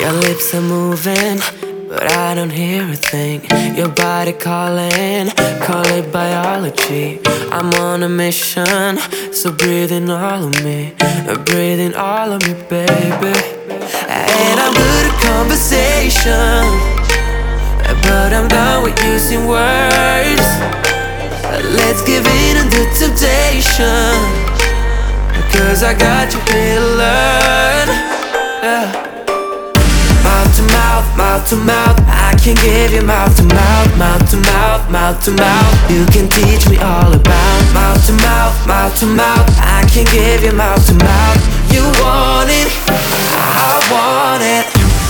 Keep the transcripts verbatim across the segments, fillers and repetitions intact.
Your lips are moving, but I don't hear a thing. Your body calling, call it biology. I'm on a mission, so breathe in all of me, breathe in all of me, baby. And I'm good at conversation, but I'm done with using words. Let's give in to temptation, cause I got you here to learn. Yeah. Mouth to mouth, mouth to mouth, I can give you mouth to mouth, mouth to mouth, mouth to mouth. You can teach me all about mouth to mouth, mouth to mouth, I can give you mouth to mouth. You want it, I want it.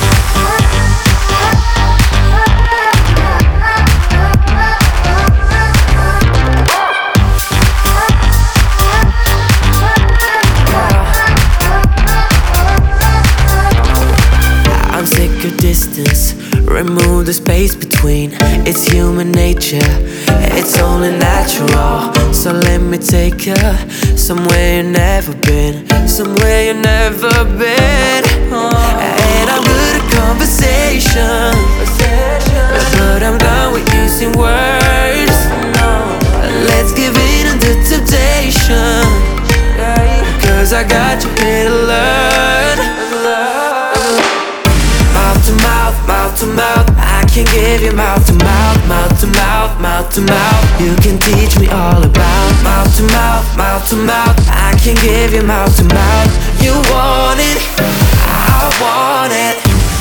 I'm sick of distance, remove the space between. It's human nature, it's only natural. So let me take you somewhere you've never been, somewhere you've never been. And I'm good at conversation, but I'm done with using words. Let's give in to temptation, cause I got you here to learn. Mouth to mouth, mouth to mouth, I can give you mouth to mouth, mouth to mouth, mouth to mouth. You can teach me all about mouth to mouth, mouth to mouth, I can give you mouth to mouth. You want it, I want it.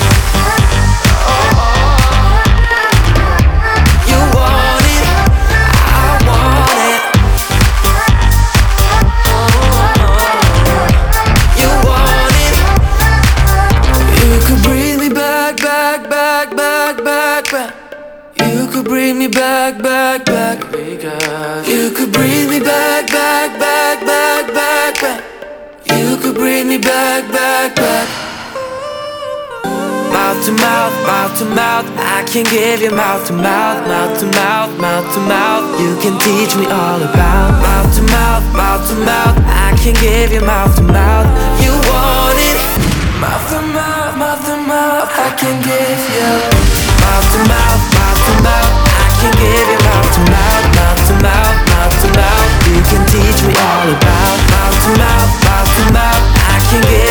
You want it, I want it. You want it. You could breathe me back, back, back, back, back, back. You could bring me back, back, back. You could bring me back, back, back, back, back, back. You could bring me back, back, back. Mouth to mouth, mouth to mouth, I can give you mouth to mouth, mouth to mouth, mouth to mouth. You can teach me all about mouth to mouth, mouth to mouth, I can give you mouth to mouth. You want it, mouth to mouth, mouth to mouth, I can give you mouth to mouth, mouth to mouth, I can give you mouth to mouth, mouth to mouth, mouth to mouth. You can teach me all about mouth to mouth, mouth to mouth, I can give